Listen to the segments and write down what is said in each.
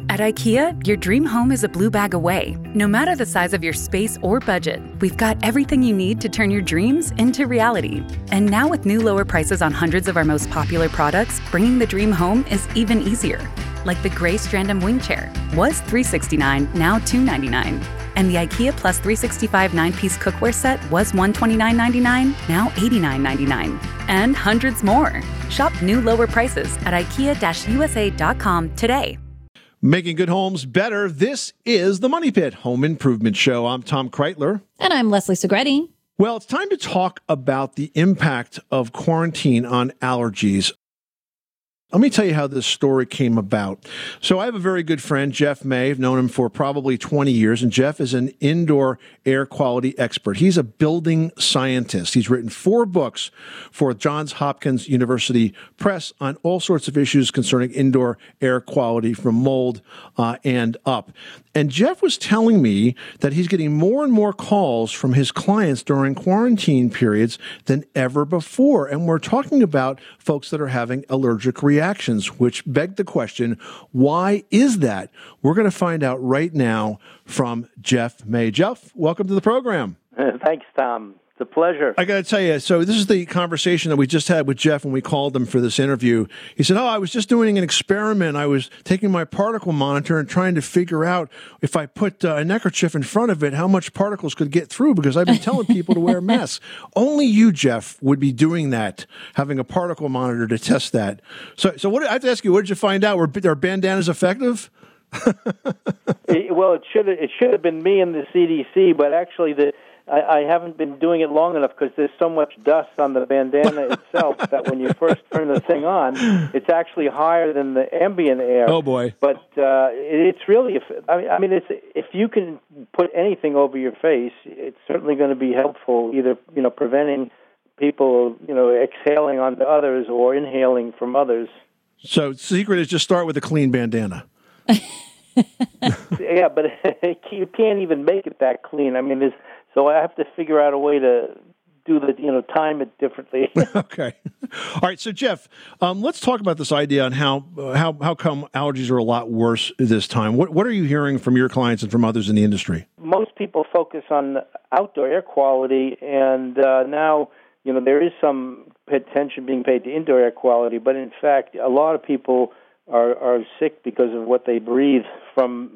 At IKEA, your dream home is a blue bag away. No matter the size of your space or budget, we've got everything you need to turn your dreams into reality. And now with new lower prices on hundreds of our most popular products, bringing the dream home is even easier. Like the gray Strandom wing chair was $369, now $299. And the IKEA Plus 365 9-piece cookware set was $129.99, now $89.99. And hundreds more. Shop new lower prices at IKEA-USA.com today. Making good homes better. This is the Money Pit Home Improvement Show. I'm Tom Kreitler. And I'm Leslie Segretti. Well, it's time to talk about the impact of quarantine on allergies. Let me tell you how this story came about. So I have a very good friend, Jeff May. I've known him for probably 20 years, and Jeff is an indoor air quality expert. He's a building scientist. He's written 4 books for Johns Hopkins University Press on all sorts of issues concerning indoor air quality from mold and up. And Jeff was telling me that he's getting more and more calls from his clients during quarantine periods than ever before. And we're talking about folks that are having allergic reactions, which beg the question, why is that? We're going to find out right now from Jeff May. Jeff, welcome to the program. Thanks, Tom. It's a pleasure. I got to tell you, so this is the conversation that we just had with Jeff when we called him for this interview. He said, I was just doing an experiment. I was taking my particle monitor and trying to figure out if I put a neckerchief in front of it, how much particles could get through, because I've been telling people to wear masks. Only you, Jeff, would be doing that, having a particle monitor to test that. So what I have to ask you, what did you find out? Are bandanas effective? Well, it should have been me and the CDC, but actually I haven't been doing it long enough because there's so much dust on the bandana itself that when you first turn the thing on, it's actually higher than the ambient air. Oh, boy. But it's really, if you can put anything over your face, it's certainly going to be helpful, either, preventing people, exhaling onto others or inhaling from others. So the secret is just start with a clean bandana. Yeah, but you can't even make it that clean. So I have to figure out a way to do time it differently. Okay. All right. So, Jeff, let's talk about this idea on how come allergies are a lot worse this time. What are you hearing from your clients and from others in the industry? Most people focus on outdoor air quality, and now, there is some attention being paid to indoor air quality, but in fact, a lot of people are sick because of what they breathe from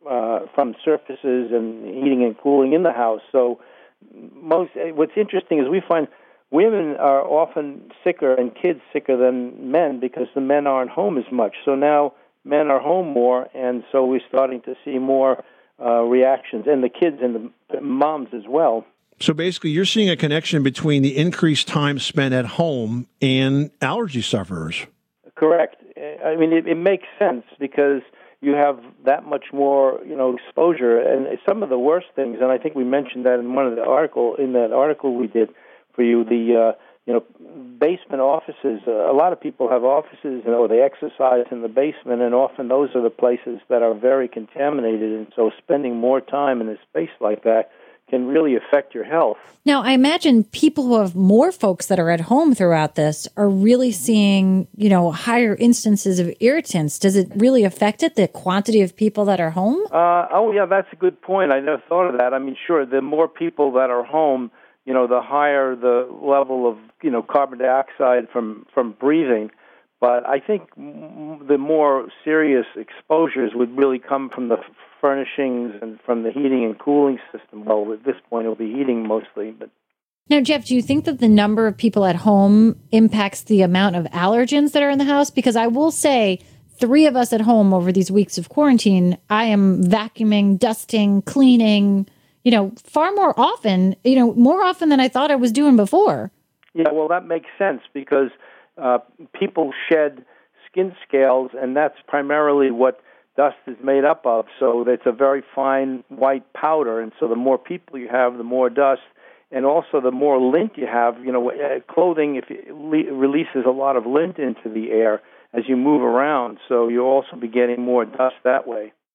surfaces and heating and cooling in the house. So what's interesting is we find women are often sicker and kids sicker than men because the men aren't home as much. So now men are home more, and so we're starting to see more reactions, and the kids and the moms as well. So basically, you're seeing a connection between the increased time spent at home and allergy sufferers. Correct. It makes sense because you have that much more, exposure. And some of the worst things, and I think we mentioned that in that article we did for you, the basement offices. A lot of people have offices, they exercise in the basement, and often those are the places that are very contaminated. And so spending more time in a space like that can really affect your health. Now, I imagine people who have more folks that are at home throughout this are really seeing, higher instances of irritants. Does it really affect it, the quantity of people that are home? Yeah, that's a good point. I never thought of that. Sure, the more people that are home, the higher the level of, carbon dioxide from breathing. But I think the more serious exposures would really come from the furnishings and from the heating and cooling system. Well, at this point, it'll be heating mostly. But now, Jeff, do you think that the number of people at home impacts the amount of allergens that are in the house? Because I will say 3 of us at home over these weeks of quarantine, I am vacuuming, dusting, cleaning, far more often, more often than I thought I was doing before. Yeah, well, that makes sense because people shed skin scales, and that's primarily what dust is made up of. So it's a very fine white powder, and so the more people you have, the more dust, and also the more lint you have. Clothing releases a lot of lint into the air as you move around, so you'll also be getting more dust that way.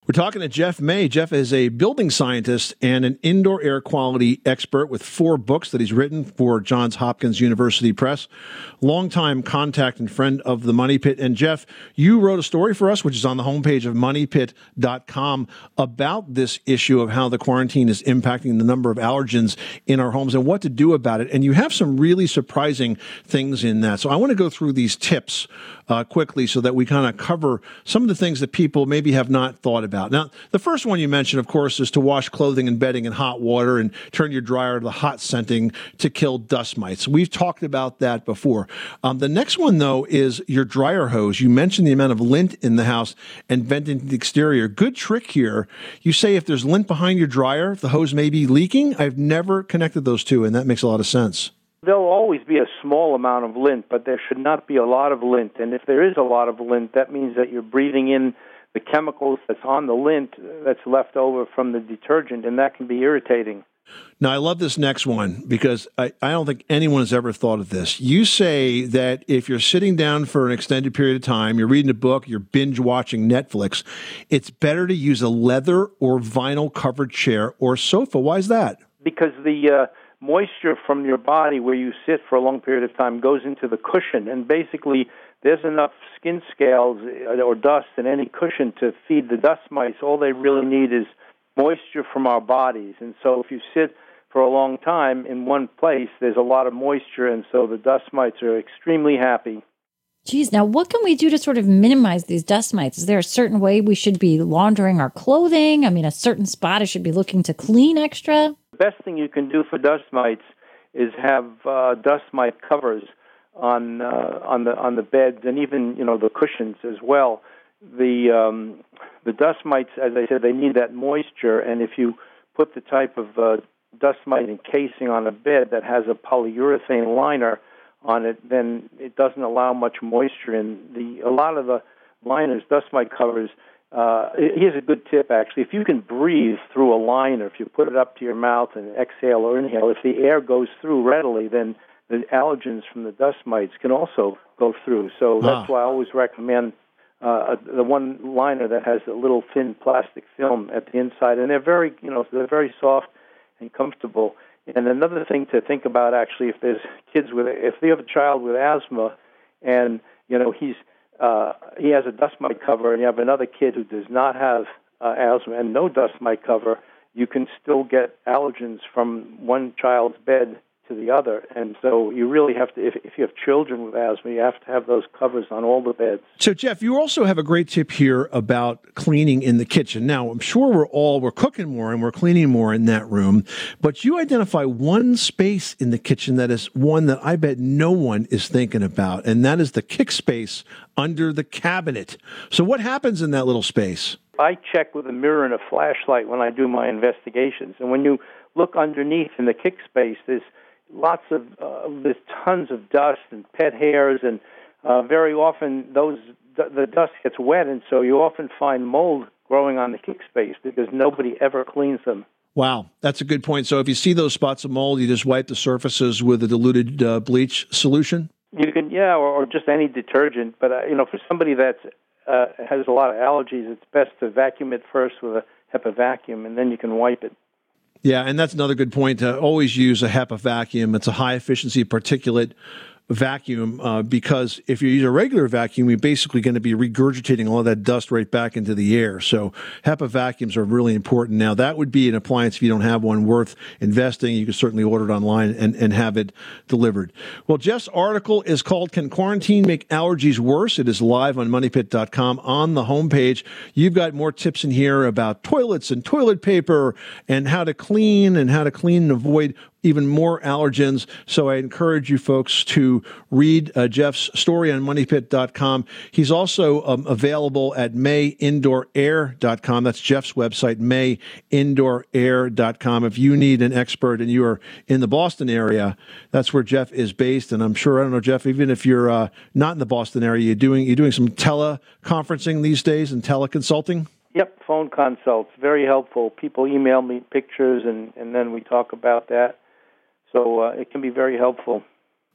We're talking to Jeff May. Jeff is a building scientist and an indoor air quality expert with 4 books that he's written for Johns Hopkins University Press. Longtime contact and friend of the Money Pit. And Jeff, you wrote a story for us, which is on the homepage of moneypit.com, about this issue of how the quarantine is impacting the number of allergens in our homes and what to do about it. And you have some really surprising things in that. So I want to go through these tips quickly so that we kind of cover some of the things that people maybe have not thought about. Now, the first one you mentioned, of course, is to wash clothing and bedding in hot water and turn your dryer to the hot scenting to kill dust mites. We've talked about that before. The next one, though, is your dryer hose. You mentioned the amount of lint in the house and venting the exterior. Good trick here. You say if there's lint behind your dryer, the hose may be leaking. I've never connected those two, and that makes a lot of sense. There'll always be a small amount of lint, but there should not be a lot of lint. And if there is a lot of lint, that means that you're breathing in the chemicals that's on the lint that's left over from the detergent, and that can be irritating. Now, I love this next one because I don't think anyone has ever thought of this. You say that if you're sitting down for an extended period of time, you're reading a book, you're binge watching Netflix, it's better to use a leather or vinyl covered chair or sofa. Why is that? Because the moisture from your body where you sit for a long period of time goes into the cushion, and basically there's enough skin scales or dust in any cushion to feed the dust mites. All they really need is moisture from our bodies. And so if you sit for a long time in one place, there's a lot of moisture, and so the dust mites are extremely happy. Geez, now what can we do to sort of minimize these dust mites? Is there a certain way we should be laundering our clothing? I mean, a certain spot I should be looking to clean extra? The best thing you can do for dust mites is have dust mite covers on the beds and even the cushions as well. The dust mites, as I said, they need that moisture, and if you put the type of dust mite encasing on a bed that has a polyurethane liner on it, then it doesn't allow much moisture in. A lot of the liners, dust mite covers. Here's a good tip, actually. If you can breathe through a liner, if you put it up to your mouth and exhale or inhale, if the air goes through readily, then the allergens from the dust mites can also go through. So that's why I always recommend the one liner that has a little thin plastic film at the inside, and they're very soft and comfortable. And another thing to think about, actually, if you have a child with asthma, and he has a dust mite cover, and you have another kid who does not have asthma and no dust mite cover, you can still get allergens from one child's bed to the other. And so you really have to, if you have children with asthma, you have to have those covers on all the beds. So, Jeff, you also have a great tip here about cleaning in the kitchen. Now, I'm sure we're cooking more and we're cleaning more in that room, but you identify one space in the kitchen that is one that I bet no one is thinking about, and that is the kick space under the cabinet. So what happens in that little space? I check with a mirror and a flashlight when I do my investigations. And when you look underneath in the kick space, there's tons of dust and pet hairs, and very often the dust gets wet, and so you often find mold growing on the kick space because nobody ever cleans them. Wow, that's a good point. So if you see those spots of mold, you just wipe the surfaces with a diluted bleach solution? You can, or just any detergent. But for somebody that has a lot of allergies, it's best to vacuum it first with a HEPA vacuum, and then you can wipe it. Yeah, and that's another good point. To always use a HEPA vacuum. It's a high-efficiency particulate vacuum because if you use a regular vacuum, you're basically going to be regurgitating all of that dust right back into the air. So HEPA vacuums are really important. Now, that would be an appliance, if you don't have one, worth investing. You can certainly order it online and have it delivered. Well, Jeff's article is called Can Quarantine Make Allergies Worse? It is live on moneypit.com on the homepage. You've got more tips in here about toilets and toilet paper and how to clean and avoid even more allergens. So I encourage you folks to read Jeff's story on moneypit.com. He's also available at mayindoorair.com. That's Jeff's website, mayindoorair.com. If you need an expert and you are in the Boston area, that's where Jeff is based. And I'm sure, I don't know, Jeff, even if you're not in the Boston area, you're doing some teleconferencing these days and teleconsulting? Yep, phone consults, very helpful. People email me pictures, and then we talk about that. So it can be very helpful.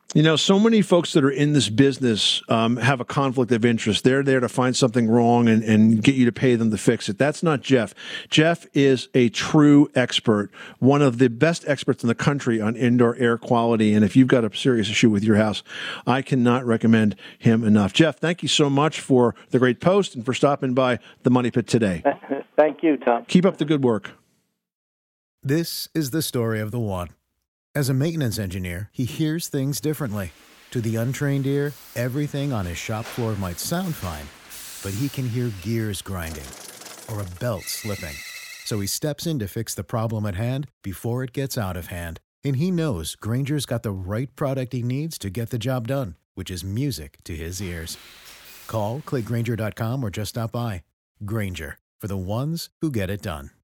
You know, so many folks that are in this business have a conflict of interest. They're there to find something wrong and get you to pay them to fix it. That's not Jeff. Jeff is a true expert, one of the best experts in the country on indoor air quality. And if you've got a serious issue with your house, I cannot recommend him enough. Jeff, thank you so much for the great post and for stopping by the Money Pit today. Thank you, Tom. Keep up the good work. This is the story of the one. As a maintenance engineer, he hears things differently. To the untrained ear, everything on his shop floor might sound fine, but he can hear gears grinding or a belt slipping. So he steps in to fix the problem at hand before it gets out of hand. And he knows Grainger's got the right product he needs to get the job done, which is music to his ears. Call, click Grainger.com, or just stop by. Grainger, for the ones who get it done.